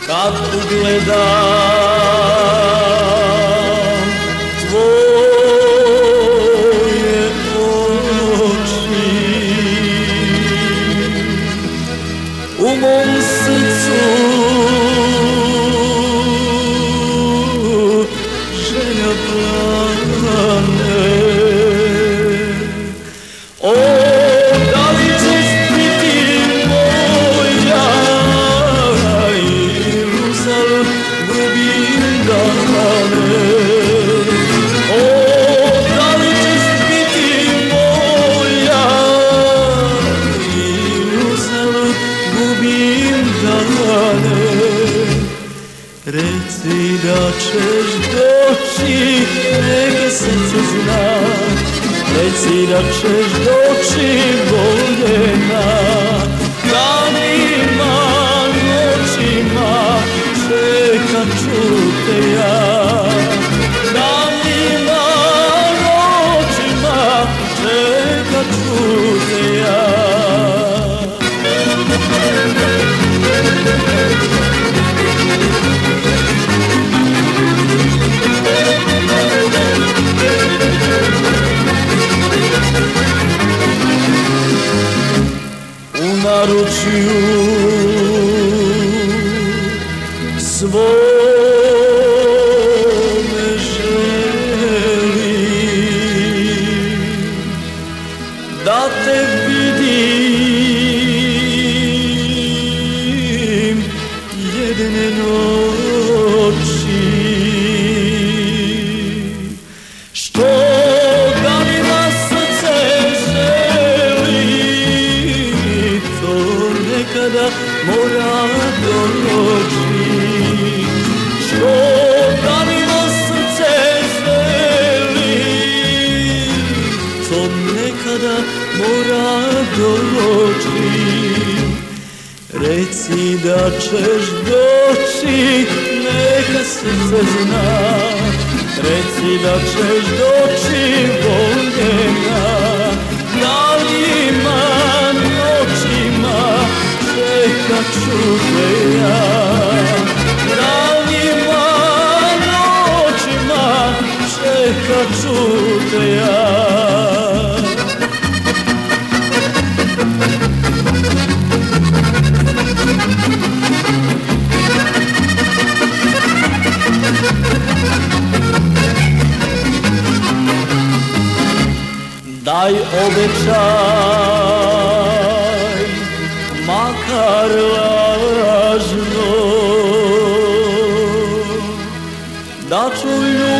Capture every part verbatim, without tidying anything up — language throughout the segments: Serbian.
kad ugledam tvoje oči, u mom srcu želja plane. O, da li ćeš biti moja ili uzal gubim dane? O, da li ćeš biti moja ili uzal gubim dane? Reci da ćeš doći, neka srce zna. Reci da ćeš doći voljena, danima, noćima, čekat ću te ja. Danima, noćima, čekat ću te ja. U naručju svome želim da te vidim jedne noći, što danima srce želi, to nekada mora doći. Što danima srce želi, to nekada mora doći. Reci da ćeš doći, neka srce zna. Reci da ćeš doći voljena, danima, noćima, čekat ću te ja. Danima, noćima, čekat ću te ja. Daj obećaj, makar lažno, da ću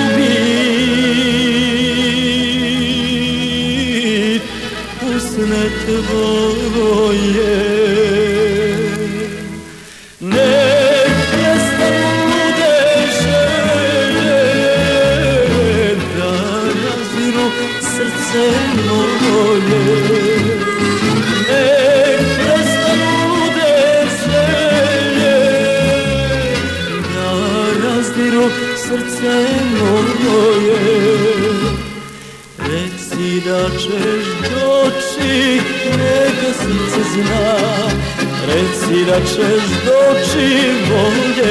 ljubit usne tvoje. Nek prestanu lude želje da raziru srce moje. Nek prestanu lude želje da razdiru srce moje. Reci da ćeš doći, neka srce zna. Reci da ćeš doći voljena,